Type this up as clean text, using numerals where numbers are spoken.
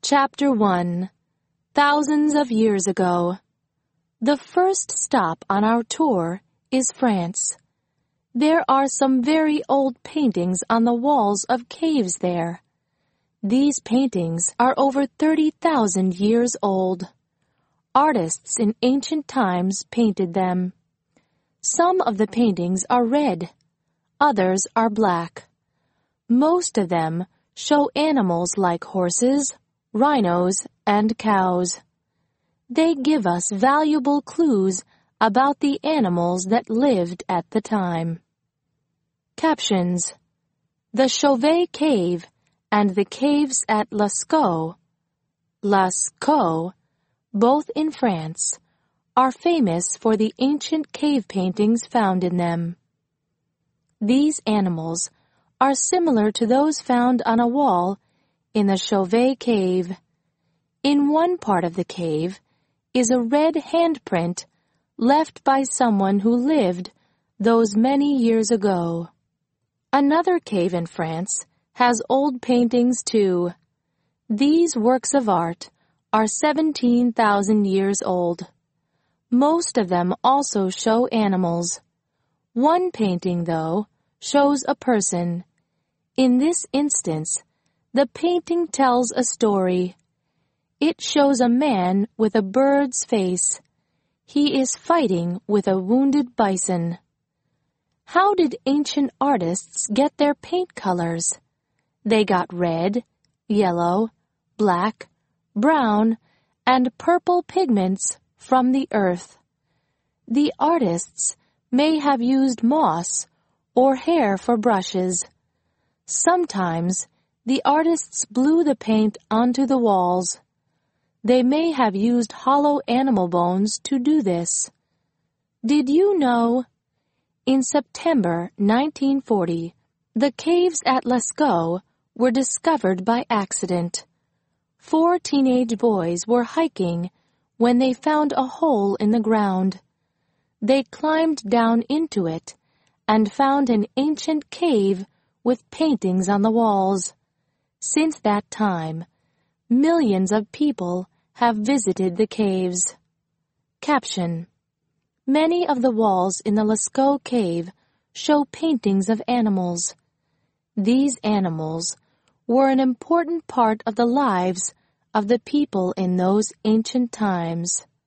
Chapter 1. Thousands of years ago. The first stop on our tour is France. There are some very old paintings on the walls of caves there. These paintings are over 30,000 years old. Artists in ancient times painted them. Some of the paintings are red, others are black. Most of them show animals like horses, rhinos, and cows. They give us valuable clues about the animals that lived at the time. Captions: The Chauvet Cave and the caves at Lascaux, both in France, are famous for the ancient cave paintings found in them. These animals are similar to those found on a wall in the Chauvet Cave. In one part of the cave is a red handprint left by someone who lived those many years ago. Another cave in France has old paintings too. These works of art are 17,000 years old. Most of them also show animals. One painting, though, shows a person. In this instance, the painting tells a story. It shows a man with a bird's face. He is fighting with a wounded bison. How did ancient artists get their paint colors? They got red, yellow, black, brown, and purple pigments from the earth. The artists may have used moss or hair for brushes. Sometimes the artists blew the paint onto the walls. They may have used hollow animal bones to do this. Did you know? In September 1940, the caves at Lascaux were discovered by accident. 4 teenage boys were hiking when they found a hole in the ground. They climbed down into it and found an ancient cave with paintings on the walls. Since that time, millions of people have visited the caves. Caption: Many of the walls in the Lascaux cave show paintings of animals. These animals were an important part of the lives of the people in those ancient times.